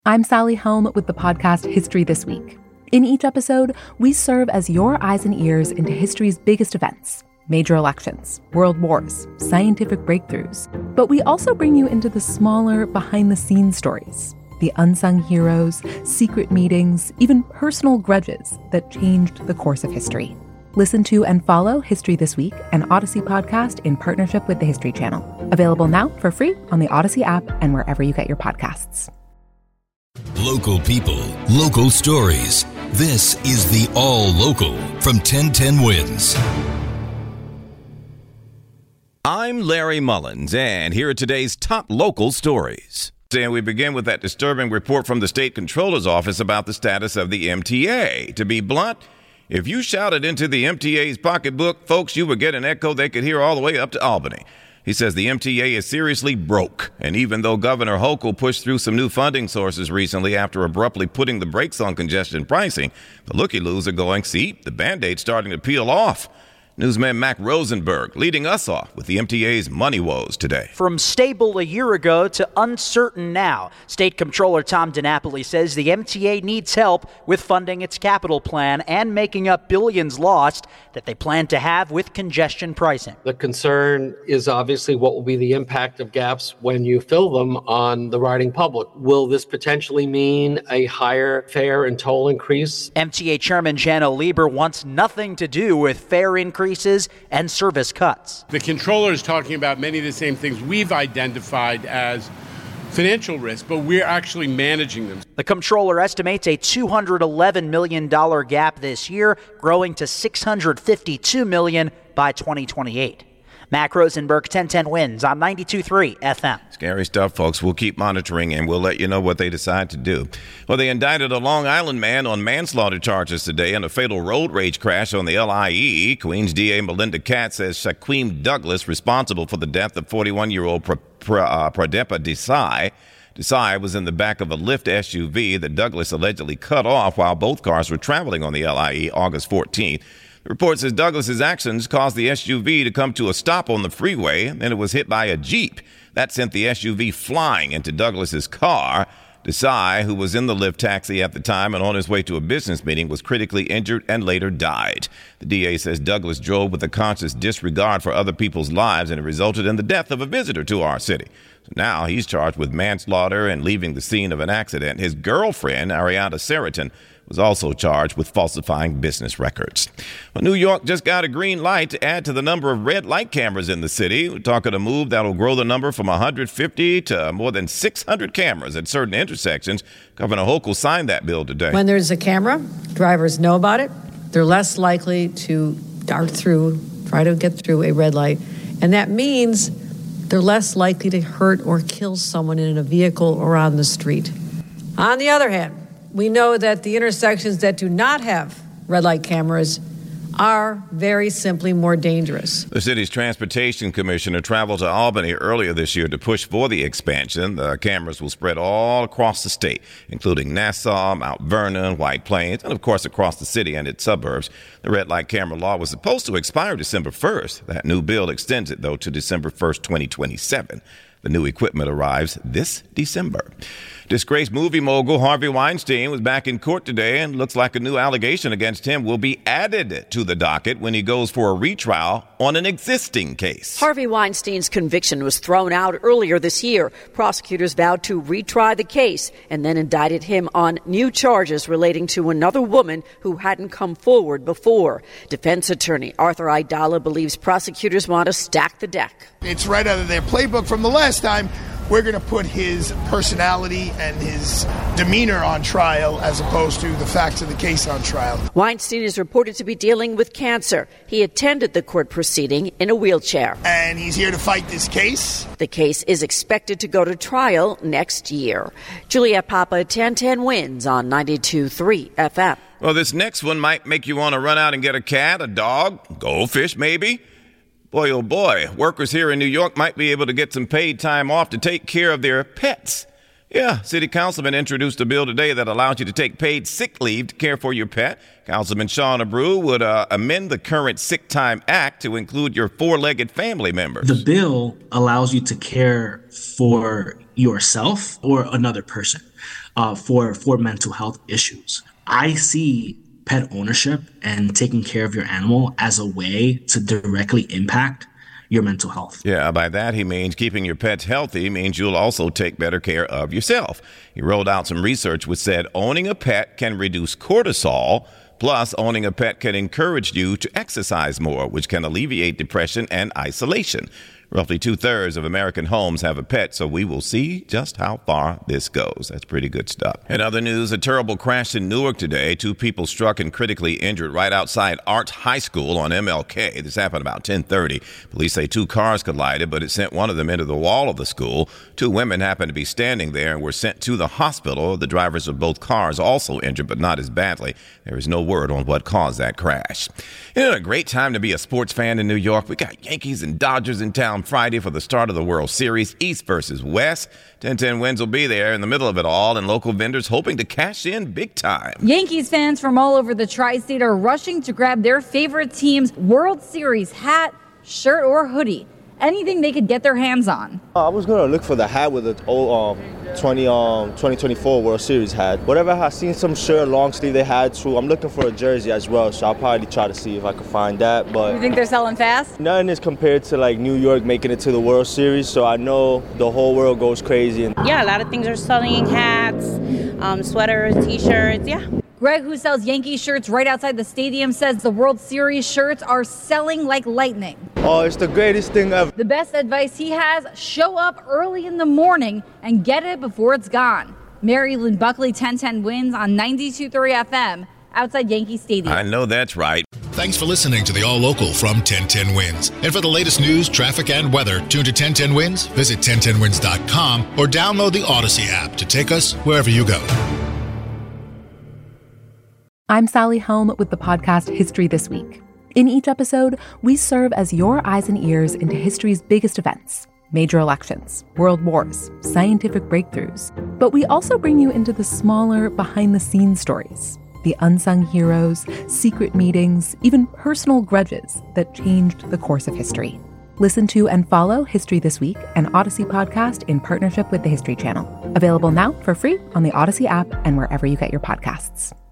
I'm Sally Helm with the podcast History This Week. In each episode, we serve as your eyes and ears into history's biggest events, major elections, world wars, scientific breakthroughs. But we also bring you into the smaller, behind-the-scenes stories, the unsung heroes, secret meetings, even personal grudges that changed the course of history. Listen to and follow History This Week, an Odyssey podcast in partnership with the History Channel. Available now for free on the Odyssey app and wherever you get your podcasts. Local people, local stories. This is the All Local from 1010 Wins. I'm Larry Mullins, and here are today's top local stories. And we begin with that disturbing report from the State Controller's Office about the status of the MTA. To be blunt, if you shouted into the MTA's pocketbook, folks, you would get an echo they could hear all the way up to Albany. He says the MTA is seriously broke, and even though Governor Hochul pushed through some new funding sources recently after abruptly putting the brakes on congestion pricing, the looky-loos are going, see, the Band-Aid's starting to peel off. Newsman Mac Rosenberg leading us off with the MTA's money woes today. From stable a year ago to uncertain now, State Comptroller Tom DiNapoli says the MTA needs help with funding its capital plan and making up billions lost that they plan to have with congestion pricing. The concern is obviously what will be the impact of gaps when you fill them on the riding public. Will this potentially mean a higher fare and toll increase? MTA Chairman Janno Lieber wants nothing to do with fare increases and service cuts. The controller is talking about many of the same things we've identified as financial risk, but we're actually managing them. The comptroller estimates a $211 million gap this year, growing to $652 million by 2028. Mac Rosenberg, 1010 Wins on 92.3 FM. Scary stuff, folks. We'll keep monitoring, and we'll let you know what they decide to do. Well, they indicted a Long Island man on manslaughter charges today in a fatal road rage crash on the LIE. Queens DA Melinda Katz says Shaquem Douglas responsible for the death of 41-year-old Pradepa Desai. Desai was in the back of a Lyft SUV that Douglas allegedly cut off while both cars were traveling on the LIE August 14th. The report says Douglas's actions caused the SUV to come to a stop on the freeway, and then it was hit by a Jeep. That sent the SUV flying into Douglas's car. Desai, who was in the Lyft taxi at the time and on his way to a business meeting, was critically injured and later died. The DA says Douglas drove with a conscious disregard for other people's lives, and it resulted in the death of a visitor to our city. So now he's charged with manslaughter and leaving the scene of an accident. His girlfriend, Ariana Seriton, was also charged with falsifying business records. Well, New York just got a green light to add to the number of red light cameras in the city. We're talking a move that will grow the number from 150 to more than 600 cameras at certain intersections. Governor Hochul signed that bill today. When there's a camera, drivers know about it. They're less likely to dart through, try to get through a red light. And that means they're less likely to hurt or kill someone in a vehicle or on the street. On the other hand, we know that the intersections that do not have red light cameras are very simply more dangerous. The city's transportation commissioner traveled to Albany earlier this year to push for the expansion. The cameras will spread all across the state, including Nassau, Mount Vernon, White Plains, and of course across the city and its suburbs. The red light camera law was supposed to expire December 1st. That new bill extends it, though, to December 1st, 2027. The new equipment arrives this December. Disgraced movie mogul Harvey Weinstein was back in court today, and looks like a new allegation against him will be added to the docket when he goes for a retrial on an existing case. Harvey Weinstein's conviction was thrown out earlier this year. Prosecutors vowed to retry the case and then indicted him on new charges relating to another woman who hadn't come forward before. Defense attorney Arthur Aidala believes prosecutors want to stack the deck. It's right out of their playbook from the last time. We're going to put his personality and his demeanor on trial as opposed to the facts of the case on trial. Weinstein is reported to be dealing with cancer. He attended the court proceeding in a wheelchair. And he's here to fight this case. The case is expected to go to trial next year. Juliette Papa, 1010 Wins on 92.3 FM. Well, this next one might make you want to run out and get a cat, a dog, goldfish maybe. Boy, oh boy, workers here in New York might be able to get some paid time off to take care of their pets. Yeah, City Councilman introduced a bill today that allows you to take paid sick leave to care for your pet. Councilman Sean Abreu would amend the current Sick Time Act to include your four-legged family members. The bill allows you to care for yourself or another person for mental health issues. I see pet ownership and taking care of your animal as a way to directly impact your mental health. Yeah, by that he means keeping your pets healthy means you'll also take better care of yourself. He rolled out some research which said owning a pet can reduce cortisol, plus owning a pet can encourage you to exercise more, which can alleviate depression and isolation. Roughly 2/3 of American homes have a pet, so we will see just how far this goes. That's pretty good stuff. In other news, a terrible crash in Newark today. 2 people struck and critically injured right outside Art High School on MLK. This happened about 10:30. Police say 2 cars collided, but it sent one of them into the wall of the school. 2 women happened to be standing there and were sent to the hospital. The drivers of both cars also injured, but not as badly. There is no word on what caused that crash. Isn't it a great time to be a sports fan in New York? We got Yankees and Dodgers in town Friday for the start of the World Series, East versus West. 1010 Wins will be there in the middle of it all, and local vendors hoping to cash in big time. Yankees fans from all over the tri-state are rushing to grab their favorite team's World Series hat, shirt, or hoodie. Anything they could get their hands on. I was going to look for the hat with the old 2024 World Series hat. Whatever, I seen some shirt, long sleeve they had too. I'm looking for a jersey as well, so I'll probably try to see if I can find that. But you think they're selling fast? Nothing is compared to like New York making it to the World Series, so I know the whole world goes crazy. Yeah, a lot of things are selling, hats, sweaters, t-shirts, yeah. Greg, who sells Yankee shirts right outside the stadium, says the World Series shirts are selling like lightning. Oh, it's the greatest thing ever. The best advice he has, show up early in the morning and get it before it's gone. Mary Lynn Buckley, 1010 Wins on 92.3 FM outside Yankee Stadium. I know that's right. Thanks for listening to the All Local from 1010 Wins. And for the latest news, traffic, and weather, tune to 1010 Wins, visit 1010wins.com, or download the Odyssey app to take us wherever you go. I'm Sally Helm with the podcast History This Week. In each episode, we serve as your eyes and ears into history's biggest events, major elections, world wars, scientific breakthroughs. But we also bring you into the smaller, behind-the-scenes stories, the unsung heroes, secret meetings, even personal grudges that changed the course of history. Listen to and follow History This Week, an Odyssey podcast in partnership with the History Channel. Available now for free on the Odyssey app and wherever you get your podcasts.